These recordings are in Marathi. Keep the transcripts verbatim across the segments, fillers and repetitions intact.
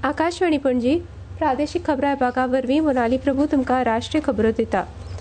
आकाशवाणी पणजी प्रादेशीक खबरां विभागा वरवीं मोनाली प्रभू तुमकां राष्ट्रीय खबरो दिता।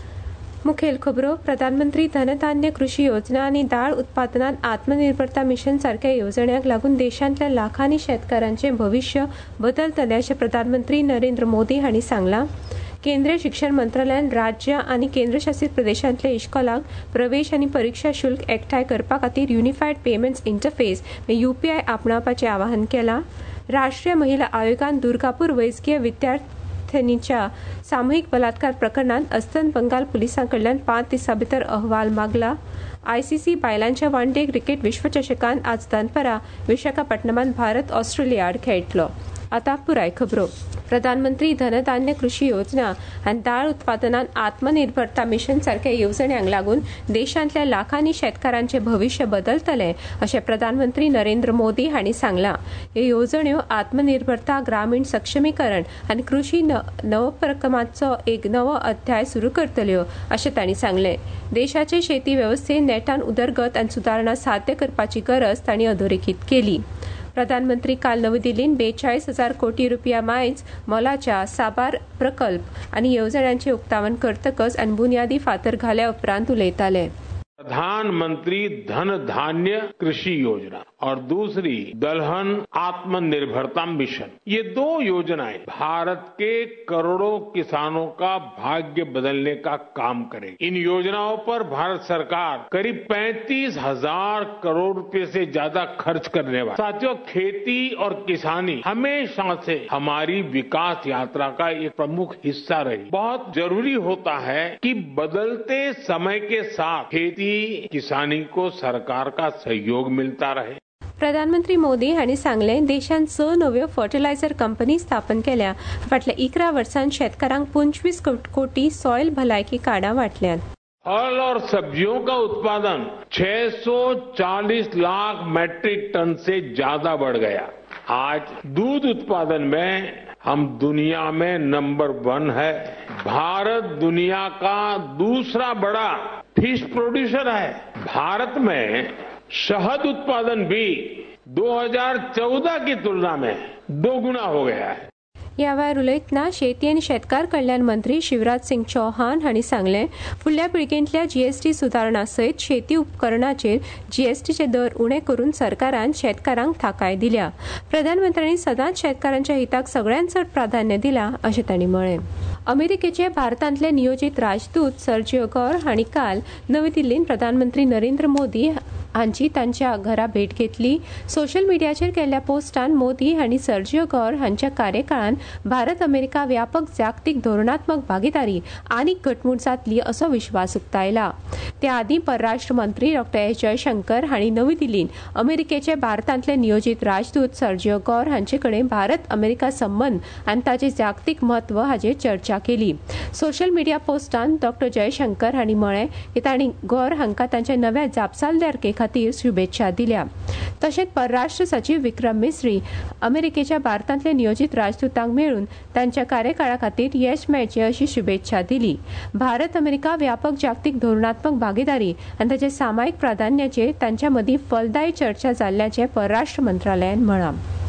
मुखेल खबरो प्रधानमंत्री धनधान्य कृषी योजना आनी दाळ उत्पादनांत आत्मनिर्भरता मिशन सारख्या येवजण्यांक लागून देशांतल्या लाखांनी शेतकारांचें भविष्य बदलतलें अशें प्रधानमंत्री नरेंद्र मोदी हांणी सांगलां। केंद्रीय शिक्षण मंत्रालयान राज्यां आनी केंद्रशासीत प्रदेशांतल्या इश्कोलांक प्रवेश आनी परीक्षा शुल्क एकठांय करपा खातीर युनिफायड पेमेंट्स इंटरफेस यूपीआय आपणावपाचें आवाहन केलां। राष्ट्रीय महिला आयोगान दुर्गापूर वैजकीय विद्यार्थिनीच्या सामुहीक बलात्कार प्रकरणांत अस्तंत बंगाल पुलिसां कडल्यान पांच दिसां भितर अहवाल मागला। आयसीसी बायलांच्या वन डे क्रिकेट विश्वचषकांत आज दनपारां विशाखापट्टणमांत भारत ऑस्ट्रेलिया आड खेळटलो। आतां पुराय खबरो। प्रधानमंत्री धनधान्य कृषी योजना आनी दाळ उत्पादनांत आत्मनिर्भरता मिशन सारख्या येवजण्यांक लागून देशांतल्या लाखांनी शेतकारांचें भविष्य बदलतलें अशें प्रधानमंत्री नरेंद्र मोदी हांणी सांगलां। ह्यो येवजण्यो आत्मनिर्भरता, ग्रामीण सक्षमीकरण आनी कृषी नवोपक्रमांचो एक नवो अध्याय सुरू करतल्यो अशें तांणी सांगलें। देशाचे शेती वेवस्थेत नेटान उदरगत आनी सुदारणा साध्य करपाची गरज तांणी अधोरेखीत केली। प्रधानमंत्री काल नवी दिल्लींत बेचाळीस हजार कोटी रुपया मायज मोलाच्या साबार प्रकल्प आनी येवजण्यांचें उक्तावण करतकच आनी बुन्यादी फातर घाल्या उपरांत उलयताले। प्रधानमंत्री धन धान्य कृषि योजना और दूसरी दलहन आत्मनिर्भरता मिशन, ये दो योजनाएं भारत के करोड़ों किसानों का भाग्य बदलने का काम करेगी। इन योजनाओं पर भारत सरकार करीब पैंतीस हजार करोड़ रुपए से ज्यादा खर्च करने वाली। साथियों, खेती और किसानी हमेशा से हमारी विकास यात्रा का एक प्रमुख हिस्सा रही। बहुत जरूरी होता है कि बदलते समय के साथ खेती किसानी को सरकार का सहयोग मिलता रहे। प्रधानमंत्री मोदी हांणी सांगलें, देशांत स नव्यो फर्टिलायझर कंपनी स्थापन केल्या। फाटल्या इकरा वर्सांत शेतकारांक पंचवीस कोटी सॉयल भलायकी कार्डां वांटल्यात। फल और सब्जियों का उत्पादन छह सौ चालीस लाख मैट्रिक टन से ज्यादा बढ़ गया। आज दूध उत्पादन में हम दुनिया में नंबर वन है। भारत दुनिया का दूसरा बड़ा फिश प्रोड्यूसर है। भारत में शहद उत्पादन भी दो हज़ार चौदह की तुलना में दोगुना हो गया है। ह्या वेळार उलयतना शेती आनी शेतकार कल्याण मंत्री शिवराज सिंग चौहान हांणी सांगलें, फुडल्या पिळगेंतल्या जीएसटी सुदारणा सयत शेती उपकरणाचेर जीएसटीचे दर उणे करून सरकारान शेतकारांक थाकाय दिल्या। प्रधानमंत्र्यांनी सदांच शेतकारांच्या हिताक सगळ्यांत चड प्राधान्य दिलां अशें तांणी म्हळें। अमेरिकेचे भारतांतले नियोजीत राजदूत सर्जिओ गौर हांणी काल नवी दिल्लींत प्रधानमंत्री नरेंद्र मोदी हांची तांच्या घरा भेट घेतली। सोशल मिडियाचेर केल्ल्या पोस्टान मोदी हांणी सर्जिओ गौर हांच्या कार्यकाळांत भारत अमेरिका व्यापक जागतीक धोरणात्मक भागीदारी आनीक घटमूट जातली असो विश्वास उक्तायला। त्या आदीं परराष्ट्र मंत्री डॉ एस जयशंकर हांणी नवी दिल्लींत अमेरिकेचे भारतांतले नियोजीत राजदूत सर्जिओ गौर हांचे कडेन भारत अमेरिका संबंद आनी ताचे जागतीक म्हत्व हाचेर चर्चा केली। सोशल मिडिया पोस्टान डॉ जयशंकर हांणी म्हळें की तांणी गौर हांकां तांच्या नव्या जापसालदारके खातीर शुभेच्छा दिल्या। तशेंच परराष्ट्र सचिव विक्रम मिस्री अमेरिकेच्या भारतांतले नियोजीत राजदूतांक मेळून तांच्या कार्यकाळा खातीर येस मेळचे अशी शुभेच्छा दिली। भारत अमेरिका व्यापक जागतीक धोरणात्मक भागीदारी आनी ताच्या सामायिक प्राधान्याचेर तांच्या मदीं फलदायी चर्चा जाल्ल्याचें परराष्ट्र मंत्रालयान म्हळां।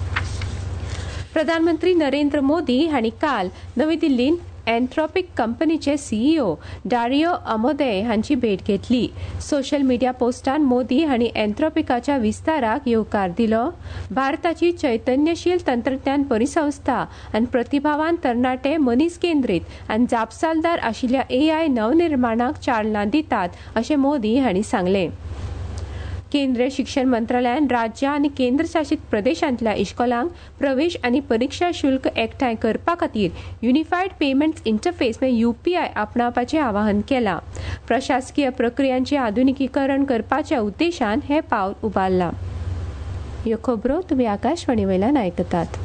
प्रधानमंत्री नरेंद्र मोदी हांणी काल नवी दिल्लींत एन्थ्रोपिक कंपनीचे सीईओ डारियो अमोदे हांची भेट घेतली। सोशल मिडिया पोस्टान मोदी हांणी एन्थ्रोपिकाच्या विस्ताराक येवकार दिलो। भारताची चैतन्यशील तंत्रज्ञान परिसंस्था आनी प्रतिभावान तरणाटे मनीस केंद्रीत आनी जापसालदार आशिल्ल्या एआय नवनिर्माणाक चालना दितात अशें मोदी हांणी सांगलें। केंद्रीय शिक्षण मंत्रालयान राज्यां आनी केंद्रशासीत प्रदेशांतल्या इश्कोलांक प्रवेश आनी परीक्षा शुल्क एकठांय करपा खातीर युनिफायड पेमेंट्स इंटरफेस यूपीआय आपणावपाचें आवाहन केलां। प्रशासकीय प्रक्रियांचें आधुनिकीकरण करपाच्या उद्देशान हें पावल उबारलां। ह्यो खबरो तुमी आकाशवाणी वयल्यान आयकतात।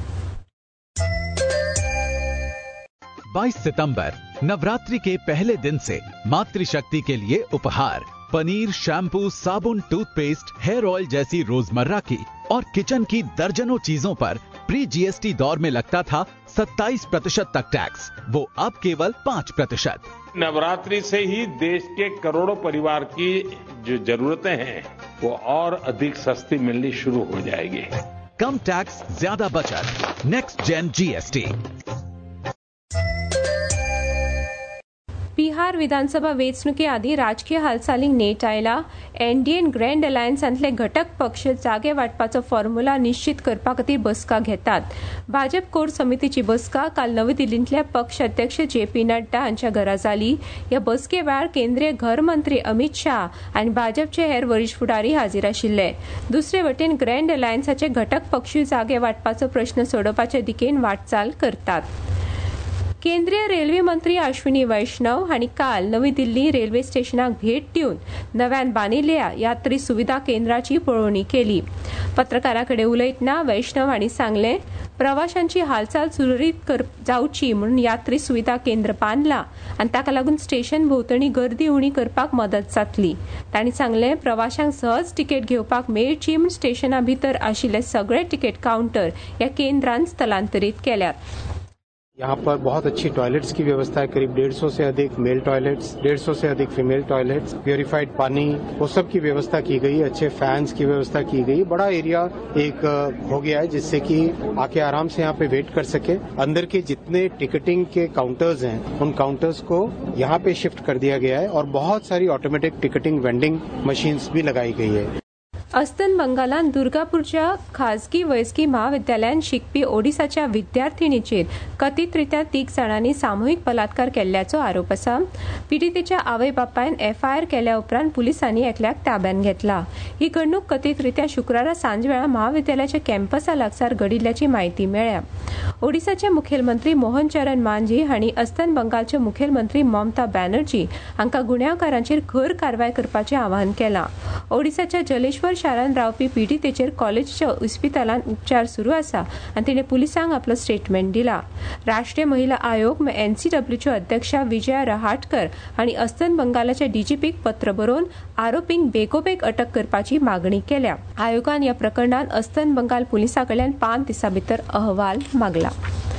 बाईस सितंबर नवरात्रि के पहले दिन से मातृशक्ति के लिए उपहार पनीर, शैम्पू, साबुन, टूथपेस्ट, हेयर ऑयल जैसी रोजमर्रा की और किचन की दर्जनों चीजों पर प्री जीएसटी दौर में लगता था सत्ताईस प्रतिशत तक टैक्स, वो अब केवल पाँच प्रतिशत। नवरात्रि से ही देश के करोड़ों परिवार की जो जरूरतें हैं वो और अधिक सस्ती मिलनी शुरू हो जाएगी। कम टैक्स, ज्यादा बचत। Next gen GST. Bihar Vidhansabha वेंचणुके आदी राजकीय हालचालींक नेट आयला। एनडीएन ग्रँड अलायन्सांतले घटक पक्ष जागे वांटपाचो फॉर्म्युला निश्चित करपा खातीर बसका घेतात। भाजप कोर समितीची बसका काल नवी दिल्लींतल्या पक्ष अध्यक्ष जे पी नड्डा हांच्या घरा जाली। ह्या बसके वेळार केंद्रीय घर मंत्री अमित शाह आनी भाजपचे हेर वरिश्ठ फुडारी हाजीर आशिल्ले। दुसरे वटेन ग्रँड अलायन्साचे घटक पक्षूय जागे वांटपाचो प्रश्न सोडोवपाचे दिकेन वाटचाल करतात। केंद्रीय रेल्वे मंत्री अश्विनी वैष्णव हांणी काल नवी दिल्ली रेल्वे स्टेशनाक भेट दिवन नव्यान बांदिल्ल्या यात्री सुविधा केंद्राची पळोवणी केली। पत्रकारां कडेन उलयतना वैष्णव हांणी सांगलें, प्रवाशांची हालचाल सुरळीत जावची म्हणून यात्री सुविधा केंद्र बांदलां आनी ताका लागून स्टेशन भोंवतणी गर्दी उणी करपाक मदत जातली। तांणी सांगलें, प्रवाशांक सहज तिकेट घेवपाक मेळची म्हूण स्टेशना भितर आशिल्ले सगळे तिकेट काउंटर ह्या केंद्रांत स्थलांतरीत केल्यात। यहाँ पर बहुत अच्छी टॉयलेट्स की व्यवस्था है, करीब डेढ़ सौ से अधिक मेल टॉयलेट्स, डेढ़ सौ से अधिक फीमेल टॉयलेट्स, प्योरीफाइड पानी, वो सब की व्यवस्था की गई, अच्छे फैंस की व्यवस्था की गई। बड़ा एरिया एक हो गया है जिससे कि आके आराम से यहाँ पे वेट कर सके। अंदर के जितने टिकटिंग के काउंटर्स हैं उन काउंटर्स को यहाँ पे शिफ्ट कर दिया गया है और बहुत सारी ऑटोमेटिक टिकटिंग वेंडिंग मशीन्स भी लगाई गई है। अस्तंत बंगालान दुर्गापूरच्या खाजगी वैजकी महाविद्यालयात शिकपी ओडिसाच्या विद्यार्थिनीचेर कथितरित्या तीग जाणांनी सामुहीक बलात्कार केल्ल्याचो आरोप आसा। पिडितेच्या आवय बापायन एफआयआर केल्या उपरांत पुलिसांनी एकल्याक ताब्यात घेतला। ही घडणूक कथितरित्या शुक्रारा सांजवेळा महाविद्यालयाच्या कॅम्पसा लागसार घडिल्ल्याची माहिती मेळ्ळ्या। ओडिसाचे मुखेलमंत्री मोहन चरण मांझी हांणी अस्तंत बंगालचे मुखेलमंत्री ममता बॅनर्जी हांकां गुन्यांवकारांचेर खर कारवाय करपाचें आवाहन केलां। ओडिसाच्या जलेश्वर शारांत रावपी पिडितेचेर कॉलेजच्या इस्पितळांत उपचार सुरू आसा आनी तिणें पुलिसांक आपलो स्टेटमेंट दिला। राष्ट्रीय महिला आयोग एनसीडब्ल्यूच्यो अध्यक्षा विजया रहाटकर हांणी अस्तंत बंगालाच्या डीजीपीक पत्र बरोवन आरोपींक बेगोबेग अटक करपाची मागणी केल्या। आयोगान ह्या प्रकरणात अस्तंत बंगाल पुलिसां कडल्यान पांच दिसां भितर अहवाल मागला।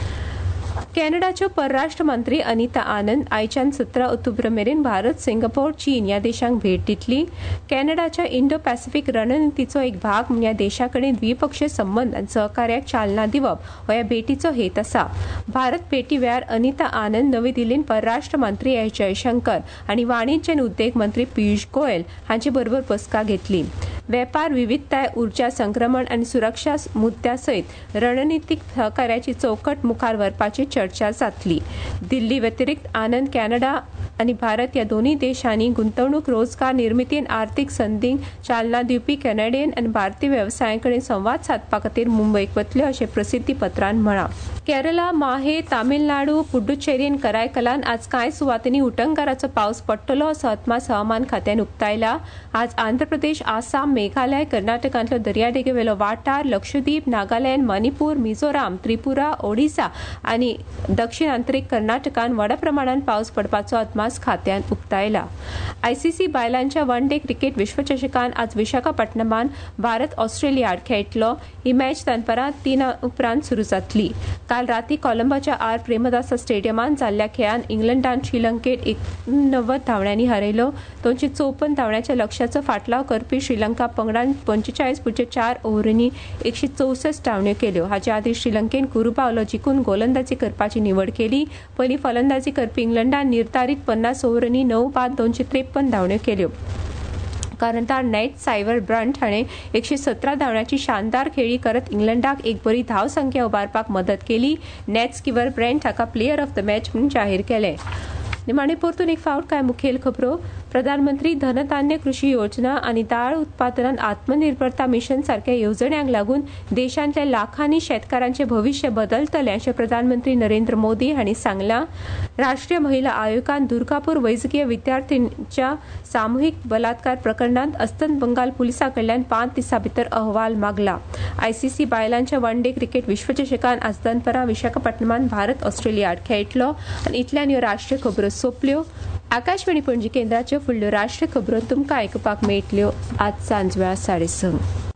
कॅनडाच्यो परराष्ट्र मंत्री अनिता आनंद आयच्यान सतरा ऑक्टोबर मेरेन भारत, सिंगापोर, चीन ह्या देशांक भेट दितली। कॅनडाच्या इंडो पॅसिफीक रणनितीचो एक भाग म्हणून ह्या देशा कडेन द्विपक्षीय संबंध आनी सहकार्याक चालना दिवप हो ह्या भेटीचो हेत आसा। भारत भेटी वेळार अनिता आनंद नवी दिल्लीन परराष्ट्र मंत्री एस जयशंकर आनी वाणिज्य आनी उद्देग मंत्री पियुष गोयल हांचे बरोबर बसका घेतली। वेपार, विविधताय, उर्जा संक्रमण आनी सुरक्षा मुद्द्या सयत रणनीतीक सहकार्याची चौकट मुखार व्हरपाची चर्चा जातली। दिल्ली व्यतिरिक्त आनंद कॅनडा आनी भारत ह्या दोनूय देशांनी गुंतवणूक, रोजगार निर्मिती आनी आर्थीक संदींक चालना दिवपी कॅनेडियन आनी भारतीय वेवसायां कडेन संवाद सादपा खातीर मुंबयक वतल्यो अशें प्रसिद्धी पत्रांत म्हळां। केरळा, माहे, तामिळनाडू, पुडुचेरी आनी करायकलान आज कांय सुवातींनी उटंगाराचो पावस पडटलो असो अदमास हवामान खात्यान उक्तायला। आज आंध्र प्रदेश, आसाम, मेघालय, कर्नाटकांतलो दर्यादेगेवेलो वाठार, लक्षद्वीप, नागालँड, मणिपूर, मिझोराम, त्रिपुरा, ओडिसा आनी दक्षिण आंतरीक कर्नाटकांत व्हड प्रमाणात पावस पडपाचो अदमास खात्यान उक्तायला। आयसीसी बायलांच्या वन डे क्रिकेट विश्वचषकांत आज विशाखापट्टणमांत भारत ऑस्ट्रेलिया आड खेळटलो। ही मॅच दनपारां तीन उपरांत सुरू जातली। काल राती कोलंबोच्या आर प्रेमदासा स्टेडियमांत जाल्ल्या खेळांत इंग्लंडान श्रीलंकेक एकोणव्वद धांवड्यांनी हारयलो। दोनशे चौपन्न धांवड्याच्या लक्ष्याचो फाटलाव करपी श्रीलंका पंगडान पंचेचाळीस पुज्य चार ओव्हरींनी एकशे चौसष्ट धांवड्यो केल्यो। हाचे आदी श्रीलंकेन कुरुबावलो जिखून गोलंदाजी करपाची निवड केली। पयली फलंदाजी करपी इंग्लंडान निर्धारीत पन्नास ओव्हरींनी णव बाद दोनशे त्रेपन्न धांवड्यो केल्यो। कर्णधार नेट सायवर ब्रंट हाणें एकशे सतरा धांवड्यांची शानदार खेळी करत इंग्लंडाक एक बरी धाव संख्या उबारपाक मदत केली। नेट स्किवर ब्रंट हाका प्लेयर ऑफ द मॅच म्हणून जाहीर केलें। निमाणे परतून एक फावट काय मुखेल खबरो। प्रधानमंत्री धनधान्य कृषी योजना आनी दाळ उत्पादनांत आत्मनिर्भरता मिशन सारख्या येवजण्यांक लागून देशांतल्या लाखांनी शेतकारांचे भविष्य बदलतलें अशें प्रधानमंत्री नरेंद्र मोदी हांणी सांगलां। राष्ट्रीय महिला आयोगान दुर्गापूर वैजकीय विद्यार्थिनीच्या सामुहीक बलात्कार प्रकरणांत अस्तंत बंगाल पुलिसां कडल्यान पांच दिसां भितर अहवाल मागला। आयसीसी बायलांच्या वन डे क्रिकेट विश्वचषकांत आज दनपारां विशाखापट्टणमांत भारत ऑस्ट्रेलिया आड खेळटलो आनी इतल्यान ह्यो राष्ट्रीय खबरो सोंपल्यो। आकाशवाणी पणजी केंद्राच्यो फुडल्यो राष्ट्रीय खबरो तुमकां आयकुपाक मेळटल्यो आज सांजवेळा साडे संक।